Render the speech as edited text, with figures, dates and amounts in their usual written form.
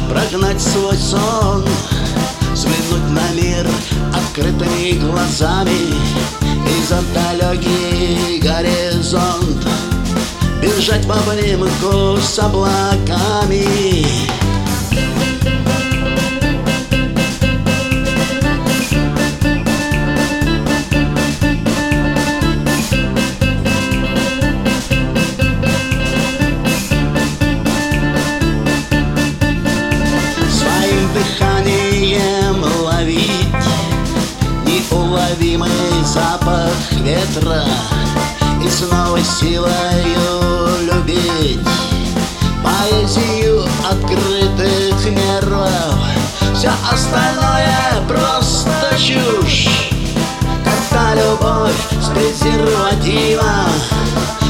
прогнать свой сон, взглянуть на мир открытыми глазами и за далекий горизонт бежать в обнимку с облаками. Дыханием ловить неуловимый запах ветра и с новой силою любить поэзию открытых нервов. Все остальное просто чушь, когда любовь с презервативом